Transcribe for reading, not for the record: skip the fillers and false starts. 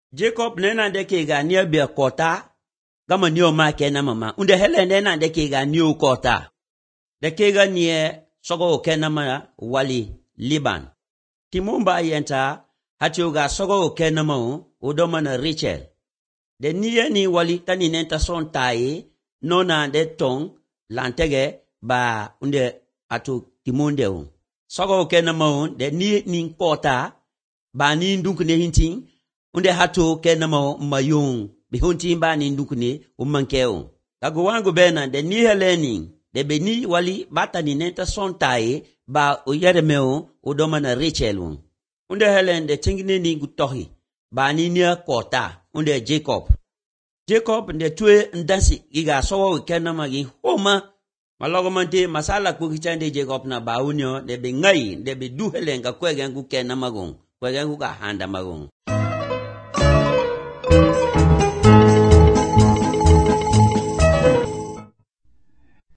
Jacob nena de ke ga nia be kota gama nio ma ke na mama unde hele nena de ke ga nio kota de ke ga nie sogo ke na ma wali Liban timumba yenta hatio ga sogo ke na ma udoma na Rachel de nie ni wali tani nenta son tai nona de tong lantege ba unde atu timunde sogo ke na ma de ni kota ba ni ndukne hinting unde hatu kenamo mayung bihunti mbani ndukune umankeo kago wangu bena de ni heleni de beni wali bata ni nenta sontai ba uyeremeo udoma na Rachel unde helen de tingine ni gutohi ba ni nia kota unde Jacob de tue ndansi iga sowo kenama gi homa malogo mante masala ku kichande Jacob na baunyo de be ngai de be du helenga kwegen ku kenama gon kwegen ku ka handa magon